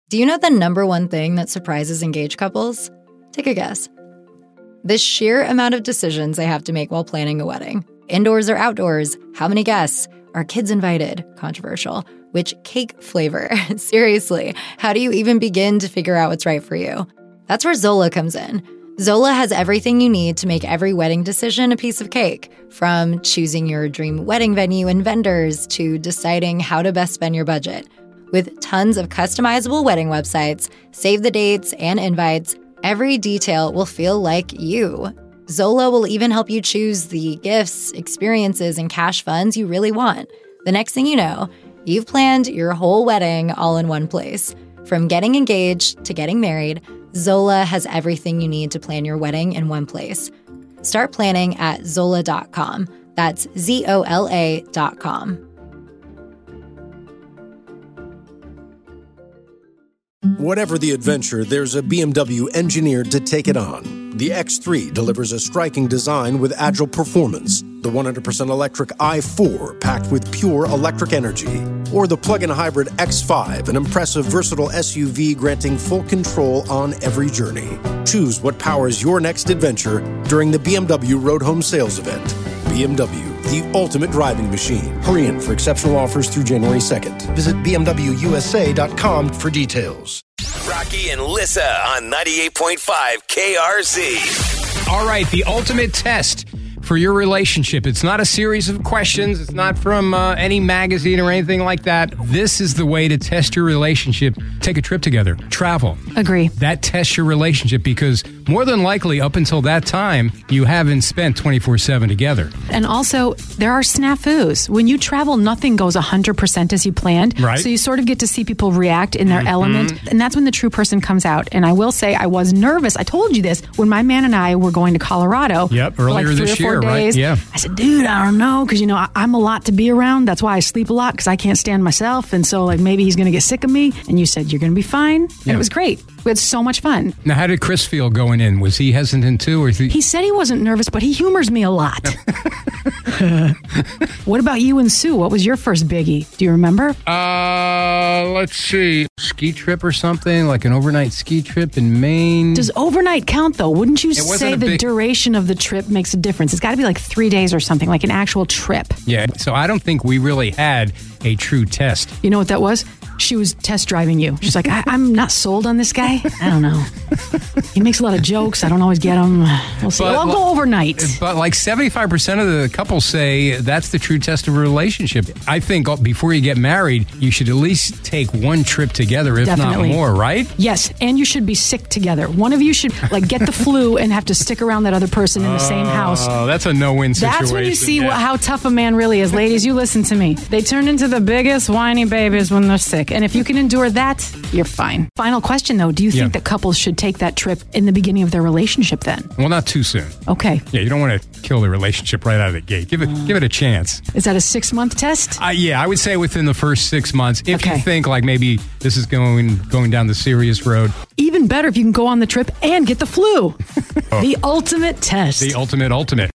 Do you know the number one thing that surprises engaged couples? Take a guess. The sheer amount of decisions they have to make while planning a wedding. Indoors or outdoors? How many guests? Are kids invited? Controversial. Which cake flavor? Seriously, how do you even begin to figure out what's right for you? That's where Zola comes in. Zola has everything you need to make every wedding decision a piece of cake, from choosing your dream wedding venue and vendors to deciding how to best spend your budget. With tons of customizable wedding websites, save the dates, and invites, every detail will feel like you. Zola will even help you choose the gifts, experiences, and cash funds you really want. The next thing you know, you've planned your whole wedding all in one place. From getting engaged to getting married, Zola has everything you need to plan your wedding in one place. Start planning at Zola.com. That's ZOLA.com. Whatever the adventure, there's a BMW engineered to take it on. The X3 delivers a striking design with agile performance. The 100% electric i4 packed with pure electric energy. Or the plug-in hybrid X5, an impressive, versatile SUV granting full control on every journey. Choose what powers your next adventure during the BMW Road Home Sales Event. BMW, the ultimate driving machine. Hurry in for exceptional offers through January 2nd. Visit BMWUSA.com for details. Rocky and Lissa on 98.5 KRZ. All right, the ultimate test for your relationship. It's not a series of questions. It's not from any magazine or anything like that. This is the way to test your relationship. Take a trip together. Travel. Agree. That tests your relationship because more than likely, up until that time, you haven't spent 24/7 together. And also, there are snafus. When you travel, nothing goes 100% as you planned. Right. So you sort of get to see people react in their element. And that's when the true person comes out. And I will say, I was nervous. I told you this when my man and I were going to Colorado. Yep, earlier for like 3 this or 4 year, days. right? Yeah. I said, dude, I don't know. Because, I'm a lot to be around. That's why I sleep a lot, because I can't stand myself. And so, maybe he's going to get sick of me. And you said, you're going to be fine. And Yeah. it was great. We had so much fun. Now, how did Chris feel going in? Was he hesitant too? Or He said he wasn't nervous, but he humors me a lot. What about you and Sue? What was your first biggie? Do you remember? Let's see. Ski trip or something, like an overnight ski trip in Maine. Does overnight count, though? Wouldn't you wasn't say a the big- duration of the trip makes a difference? It's got to be like 3 days or something, like an actual trip. Yeah, so I don't think we really had a true test. You know what that was? She was test driving you. She's like, I'm not sold on this guy. I don't know. He makes a lot of jokes. I don't always get them. We'll see. But- I'll go overnight. But 75% of the couples say that's the true test of a relationship. I think before you get married, you should at least take one trip together, if Definitely. not more, right? Yes, and you should be sick together. One of you should get the flu and have to stick around that other person in the same house. Oh, that's a no-win situation. That's when you see Yeah. how tough a man really is. Ladies, you listen to me. They turn into the biggest whiny babies when they're sick. And if you can endure that, you're fine. Final question, though. Do you think that couples should take that trip in the beginning of their relationship then? Well, not too soon. Okay. Yeah, you don't want to kill the relationship right out of the gate. Give it a chance. Is that a 6-month test? Yeah, I would say within the first 6 months. If Okay. you think maybe this is going down the serious road. Even better if you can go on the trip and get the flu. The ultimate test. The ultimate.